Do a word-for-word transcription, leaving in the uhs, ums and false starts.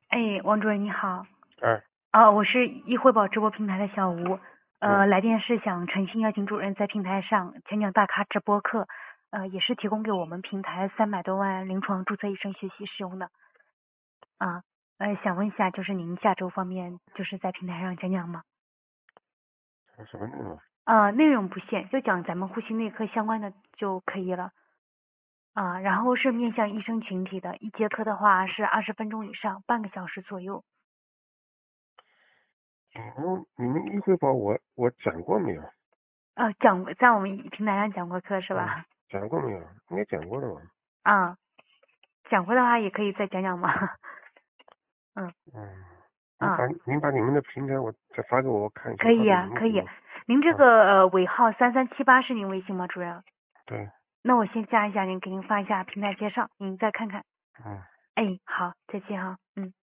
哎，王主任你好。 哎， 啊，我是易汇宝直播平台的小吴。呃， 嗯， 来电是想诚心邀请主任在平台上讲讲大咖直播课，呃，也是提供给我们平台三百多万临床注册医生学习使用的。啊，呃，想问一下，就是您下周方面就是在平台上讲讲吗？ 什么内容？ 呃，内容不限，就讲咱们呼吸内科相关的就可以了。啊，然后是面向医生群体的，一节课的话是二十分钟以上，半个小时左右。 哦，你们易汇宝我我讲过没有？ 呃，讲过，在我们平台上讲过课是嗯， 吧？ 讲过没有？应该讲过的吧？ 啊，讲过的话也可以再讲讲吗？嗯嗯，你啊， 把您把你们的平台我再发给我，我看一下可以呀、 到底能不可以。 能。 您这啊， 个呃尾号三三七八是您微信吗，主任？ 对， 那我先加一下您，给您发一下平台介绍，您再看看。 嗯。 哎，好，再见哈，嗯。